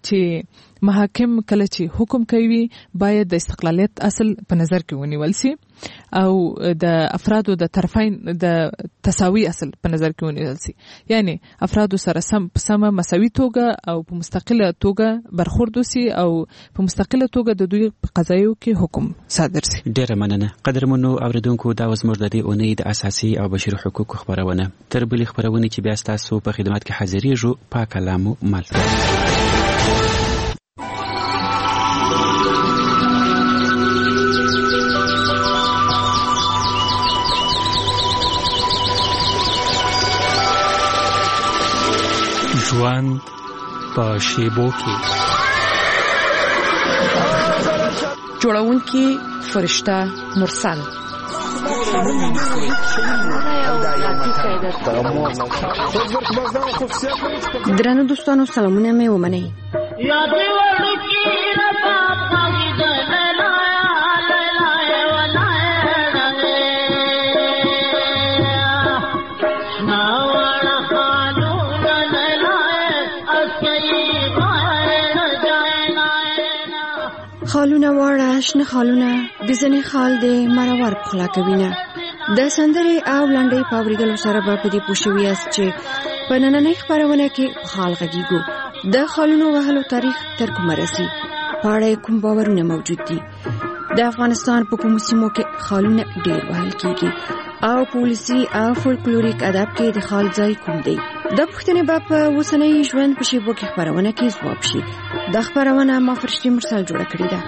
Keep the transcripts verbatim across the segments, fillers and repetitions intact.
چې محاکم کله چې حکم کوي باید د استقلالیت اصل په نظر کې ونیول شي او د افرادو د طرفین د تساوي اصل په نظر کې ونیول شي، یعنی افرادو سره سم سم مساوي توګه او په مستقله توګه برخورد وشي او په مستقله توګه د دوی په قضایو کې حکم صادر شي. ډیره مننه. قدرمنو اوریدونکو، دا زموږ د دې اونۍ د اساسي او بشري حقوقو خبرونه. تر بلې خبرونه چې بیا ستاسو په خدمت کې حاضرېږو، پاک کلامو ملته. ژوند په شیبو کې جوړونکي فرشته مرسل درنو دوستانو، سلامونه مې ومنئ. خالونه واړه شنه خالونه د ځنې خال د مرور پخلا کوینه. د سندرې او لنډۍ په اورېدلو سره به په دې پوه شوي یاست چې په نننۍ خپرونه کې خال غږیږو. د خالونو وهلو تاریخ تر کومه رسي؟ په اړه کوم باورونه موجود دي؟ د افغانستان په کومو سیمو کې خالونه ډېر وهل کېږي او په ولسي او فولکلوریک ادب کې د خال ځای کوم دی؟ دا پوښتنې به په اوسنۍ ژوند په شیبو کې خپرونه کې ځواب شي. دا خپرونه ما فرشتي مرسل جوړه کړې ده.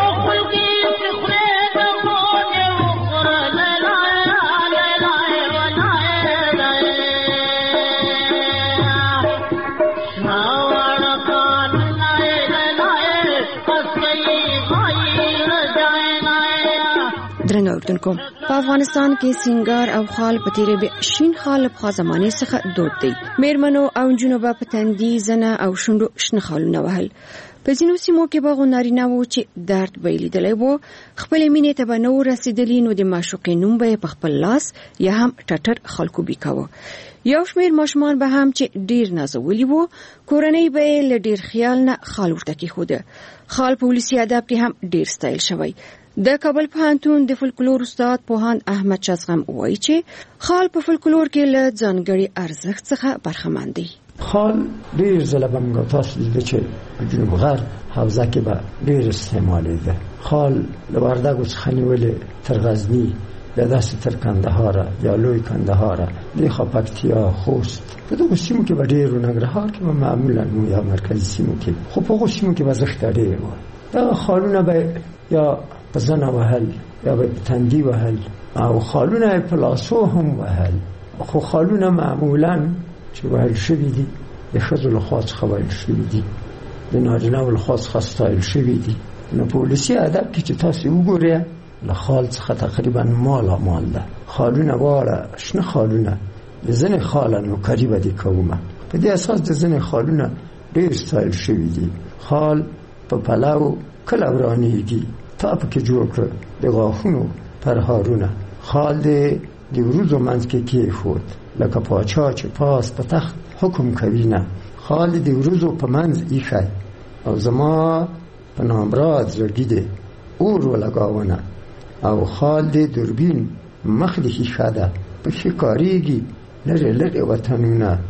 درنو اوریدونکو، په افغانستان کې سینګار او خال په تیرې به شین خال په زمانه څخه دود دی. میرمنو او جنونو په تندي، زنه او شونډو شنه خالونه وهل. په ځینو سیمو کې به غونارینه وو چې درد به لیدلی وو، خپل مینې ته به نو رسیدلی، نو د معشوقې نوم به په خپل لاس یا هم ټټر خلکو بیکاوه. یو شمیر ماشومان به هم چې ډیر نازولي وو، کورنۍ به له ډیر خیال نه خال ورته کېښوده. خال په ولسي ادب کې هم ډیر ستایل شوی. د کابل پوهنتون د فولکلور استاد پوهاند احمد شازغم وایي چې خال په فولکلور کې له ځانګړي ارزښت څخه برخمن دی. خال ډیر ځله به موږ تاسو لیدل چې په جنوب غرب حوزه کې به ډیر استعمالېده. خال له وردګو څخه نیولې تر غزني، یا داسې تر کندهار یا لوی کندهار، د پکتیا، خوست، په دغو سیمو کې به ډیر، ننګرهار کې به معمولا یا مرکزي سیمو کې، خو په هغو سیمو کې به زښت ډیر و. دا خالونه به یا په زنه وهل یا به په تندي وهل او خالونه په لاسو هم وهل. خو خالونه معمولا چې وهل شوي دي د ښځو لخوا څخه وهل شوي دي، د نارینه‌و لخوا څخه ستایل شوي دي. نو په ولسي ادب کې چې تاسو وګورئ، له خال څخه تقریبا مالا مال ده. خالونه واړه شنه خالونه، د ځینې خاله نوکري به دې کومه. په دې اساس د ځینې خالونه ډېر ستایل شوي دي. خال په پلو کله ورانېږي، تا پکې جوړ کړه د غاښونو پرهارونه. خال دې د وروځو منځ کې کېښود، لکه پاچا چې پاس په تخت حکم کوي نه. خال دې د وروځو په منځ ایښی او زما په نامراد زړګي دې اور ولګاونه. او خال دې دوربین مخ دې ښیښه ده، پکې کارېږي لرې لرې وطنونه.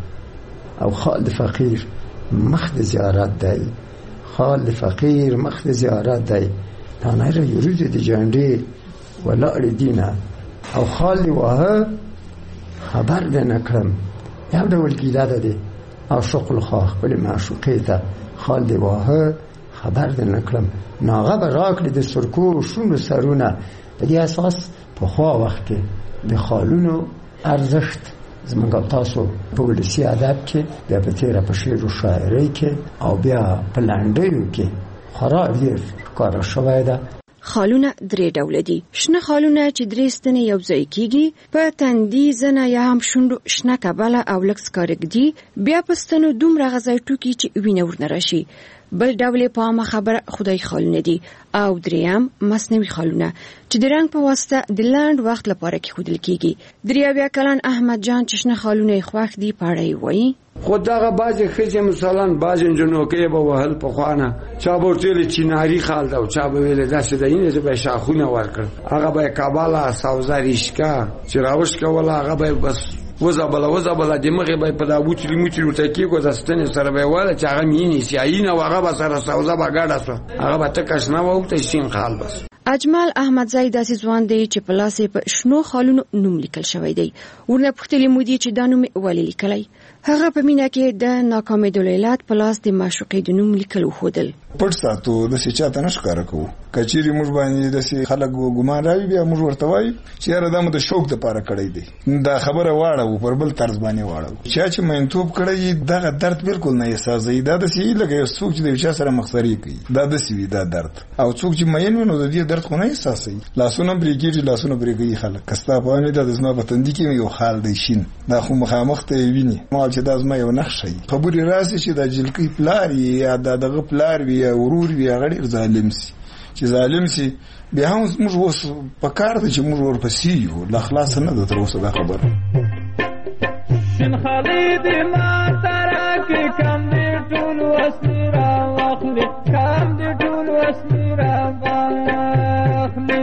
او خال د فقیر مخ د زیارت دی، خال د فقیر مخ د زیارت دی. تانه را یروز دی جانډې ولاړې دینه. او خال دی واه خبر دی نکړم، یو ډول ګیله ده دی عاشق الخوا خپل معشوقې ته. خال دی واه خبر دی نکړم، ناغه به راکړي د سرکو شونډو سرونه. په دې اساس پخوا وخت کې د خالونو ارزښت زموږ تاسو په ولسي ادب کې، بیا په تیره په شعر و شاعرۍ کې او بیا په لنډیو کې خورا ډېر ښکاره شوی ده. خالونه درې ډوله دي. شنه خالونه چې درې ستنې یو ځای کېږي، په تندي، زنه یا هم شونډو شنه کبله او لږ سکاره ږدي. بیا په ستنو دومره غځای ټوکي چې وینه ورنه راشي. بل ډول په عامه خبره خدای خالونه دي. او دریم مصنوعي خالونه چې د رنګ په واسطه د لنډ وخت لپاره کېښودل کېږي. درې اویا کلن احمد جان چې شنه خالونه یې خوښ دي په اړه یې وایي. خو دغه بعضې ښځې مثلا بعضې نجونوکې به وهل پخوانه چا به ورته ویلې چیناري خال ده او چا به ویلې داسې ده اینې زه به یې شاخونه ورکړم هغه به یې کابله سوزه ریشکه چې راوشکوله هغه به یې بس وزبله وزبله د مخې به یې په دا موچلي موچلي ورته کېږو د ستنې سره به یې وله چې هغه مې ونیسي اینه و هغه به سره سوزه به ګډه شوه هغه به تکه شنه وه ورته شین خال بس. اجمل احمدزی داسې ځوان دی چې په لاس یې په شنو خالونو نوم لیکل شوی دی. ورنه پوښتلې مو دي چې دا نوم ولې لیکلی؟ هغه په مینه کې د ناکامېدو لیلات په لاس د معشوقې د نوم لیکل وښودل. پټ ساتو داسې چاته نه ښکاره کوو. که چیرې موږ باندې داسې خلک ګمان راوي بیا موږ ورته وایو چې یاره دا مو د شوق دپاره کړی دی. دا خبره واړوو پر بل طرز باندې واړوو. چا چې مینتوب کړی دغه درد بالکل نه احساسوي. دا داسې لکه یو څوک چې د یو چا سره مخسري کوي دا داسې وي دا درد. او څوک چې مین وي نو د دې درد خو نه احساسوي. لاسونه پرې کېږي لاسونه پرې کوي خلک. که ستا په وانې دا د زما په تندي کې یو خال دی شین دا خو مخامخ ته یې ویني مال چې دا زما یو نښه وي. خبرې راسي چې دا جلکۍ پلار وي یا دا دغه پلار وي یا ورور وي هغه ډېر ظالم سي. چې ظالم سي بیا هم موږ اوس په کار ده چې موږ ورپسې یو. لا خلاصه نه ده تر اوسه دا خبره. شین خالد ما ترا کې کم دې ټول وسلې را واخلې کم دې ټول وسلې را واخلې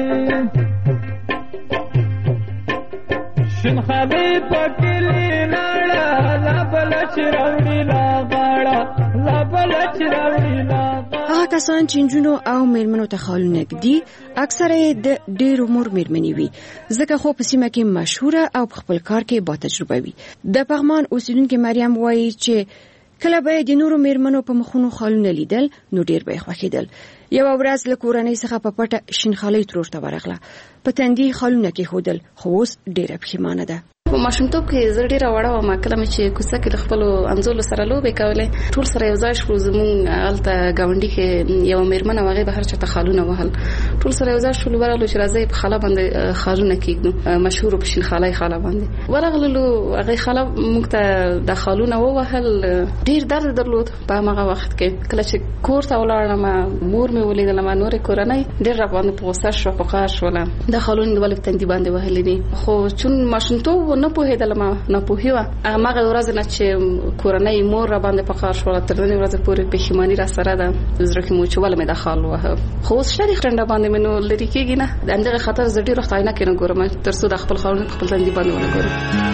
شین خالد پکلی نړه لا بل چروړي لا غاړه لا بل چروړي لا هغه کسان چې نجونو او میرمنو ته خالونه ږدي اکثره د ډېر عمر میرمنې وي ځکه خو په سیمه کې مشهوره او په خپل کار کې با تجربه وي. د پغمان اوسیدونکې مریم وایي چې کله به د نورو میرمنو په مخونو خالونه لیدل نو ډېر به یې خوښېدل. یوه ورځ له کورنۍ څخه په پټه شین خالۍ ترور ته ورغله. په تندي خالونه کېښودل خو اوس ډېره پښیمانه ده. په ماشومتوب کې زه ډېره وړه وم. کله مې چې کوڅه کې د خپلو همزولو سره لوبې کولې ټول سره یو ځای شو. زمونږ هلته ګاونډي کې یوه میرمن وه هغې به هر چاته خالونه وهل. ټول سره یو ځای شولو ورغلو چې راځئ په خاله باندې خالونه کېږدو مشهورو په شین خالۍ خاله باندې ورغللو. هغې خاله موږ ته د خالونه ووهل. ډېر درد درلود په هماغه وخت کې. کله چې کور ته ولاړم مور مې ولیدلم نورې کورنۍ ډېر راباندې په غوسه شوه په قهر شوله. دا خالونه دې ولې په تندي باندې وهلې دي؟ خو چون ماشومتوب نه پوهېدلم ناپوهي وه. هماغه ورځ نه چې کورنۍ مور را باندې په قهر شوله تر نننۍ ورځې پورې پښیماني را سره ده. زړه کې مو چې ولې مې دا خال ووهه. خو اوس شریک ټنډه باندې مې نو لرې کېږي نه. د همدغې خاطر زه ډېر وخت عینه کې نه ګورم تر څو د خپل خالونه په خپل تندي باندې ونه ګورم.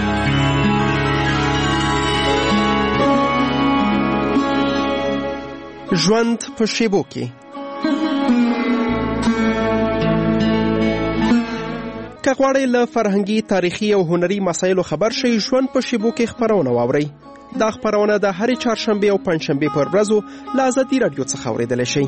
ژوند په شیبو کې که غواړئ له فرهنګي تاریخي او هنري مسایلو خبر شئ ژوند په شیبو کې خپرونه واورئ. دا خپرونه د هرې چهارشنبې او پنجشنبې پر ورځو له ازادي راډیو څخه اورېدلی شئ.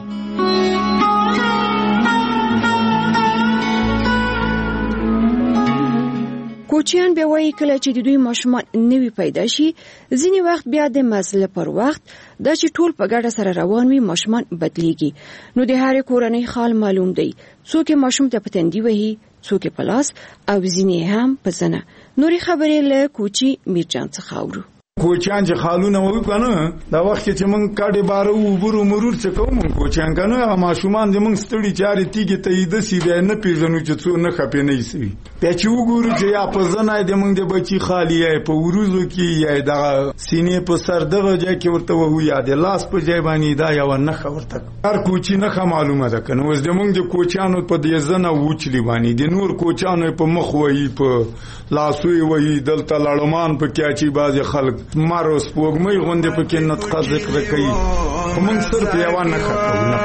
کوچیان بیا وایي کله چې د دوی ماشومان نوي پیدا شي ځینې وخت بیا د مزله پر وخت دا چې ټول په ګډه سره روان وي ماشومان بدلیږي. نو د هرې کورنۍ حال معلوم دی. څوک ماشوم ته په تندي وهي څوک په لاس او ځینې هم په زنه. نورې خبرې له کوچي میرجان څخه اورو. کوچیان چې خالونه وو کنه دا وخت چې موږ کاډې بارو وبرو مرور څه کوم کوچیان کنه هغه ماشومان د موږ ستړي چاري تیګي ته یې د سی بیا نه پیژنو چې څو نه خپې نه سي. بیا چې وګورو چې یا په زنه د موږ د بچي خالی یا په وروزو کې یا د سینې په سر دغه ځای کې ورته وو یا د لاس په ځای باندې دا یو نه خبرته هر کوچی نه معلومه ده کنه. اوس د موږ د کوچیانو په دې زنه وچلی باندې د نور کوچیانو په مخ وایي په لاسوي وایي دلته لړمان په کیاچی بازي خلک مارو سپوږمۍ غوندې پکې نطقه ذکر کوي. موږ صرف یو نه خبرونه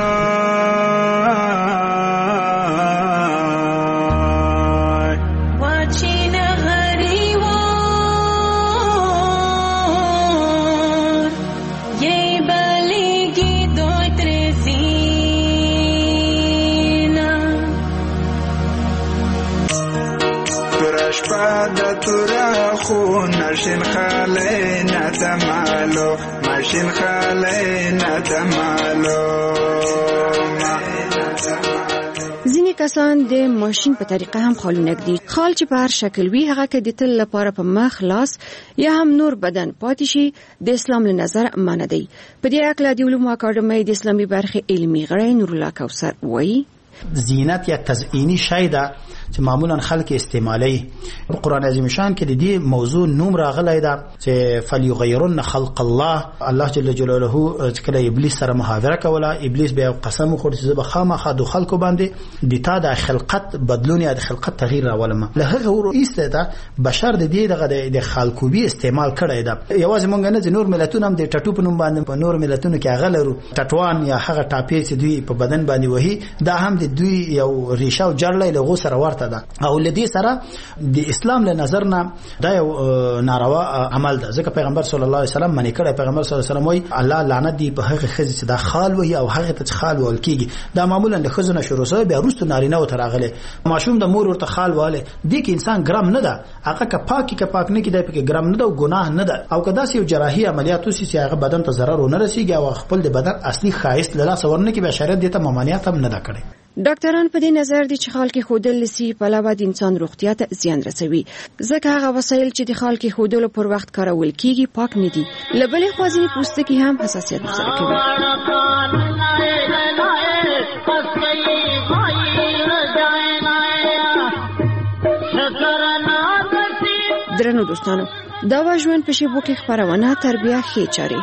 ماشین خاله نتمالو ماشین خاله نتمالو. ځینې کسان د ماشین په طریقه هم خالونه ږدي. خال چې په هر شکل وي هغه که د تل لپاره په مخ لاس یا هم نور بدن پاتې شي د اسلام له نظر منع دی. په دې اړه د علومو اکاډمۍ د اسلامي برخې علمي غړی نورالله کوثر وایي زینت یا تزئینی شی ده چې معمولا خلک استعمالي. په قران عظیم شان کې د دې موضوع نوم راغلی ده چې فليغيرن خلق الله. الله جل جلاله کله ابلیس سره محاوره کوله، ابلیس به قسم خور چې به خامخا د خلکو باندې د تا د خلقت بدلون یا د خلقت تغییر راولم. له هغه ورو ایسته ده بشر د دې دغه د خلقوبي استعمال کړی ده. یوازې مونږ نه چې نور ملتونه هم د ټټو په نوم باندې په نور ملتونو کې هغه لرو ټټوان یا هغه ټاپې چې دوی په بدن باندې وهي، دا هم د دوی یو ریشه او جړلې له غو سره ورته ده. او لدی سره د اسلام له نظر نه دا یو ناروا عمل ده، ځکه پیغمبر صلی الله علیه وسلم منی کړه. پیغمبر صلی الله علیه وسلم وایي الله لعنت دی په هغه خزې چې دا خال وهي او هغه ته خال ول کیږي. دا معمولا د خزونه شروع سوی بیا وروسته نارینه او تراغله ماشوم د مور ورته خال واله دي کې انسان ګرام نه ده، هغه که پاکي که پاک نه کیدای په ګرام نه ده او ګناه نه ده. او کدا سی جراحي عملیات وسی چې هغه بدن ته ضرر ونه رسیږي او خپل د بدن اصلي خاص له لاس ورنه کې به شریعت دته ممانعت هم نه ده کړی. ډاکټران په دې نظر دي چې خال کې خودل لسی په علاوه د انسان روغتیا ته زیان رسوي، ځکه هغه وسایل چې د خال کې خودلو پر وخت کارول کیږي پاک نه دي. لبلې خوازنی پوستکي هم حساسیت سره کوي. درنو دوستانو، دا و ژوند په شیبو کې خبرونه تربیه ښې چاري.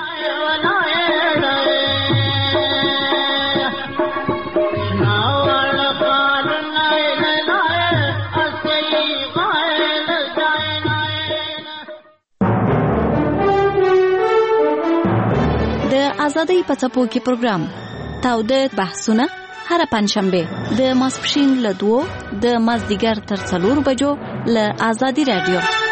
د آزادۍ په څپو کې پروګرام تاوده بحثونه هر پنځشنبه د ماسپښین له دوه د مازدیګر تر څلور بجو له آزادۍ رادیو.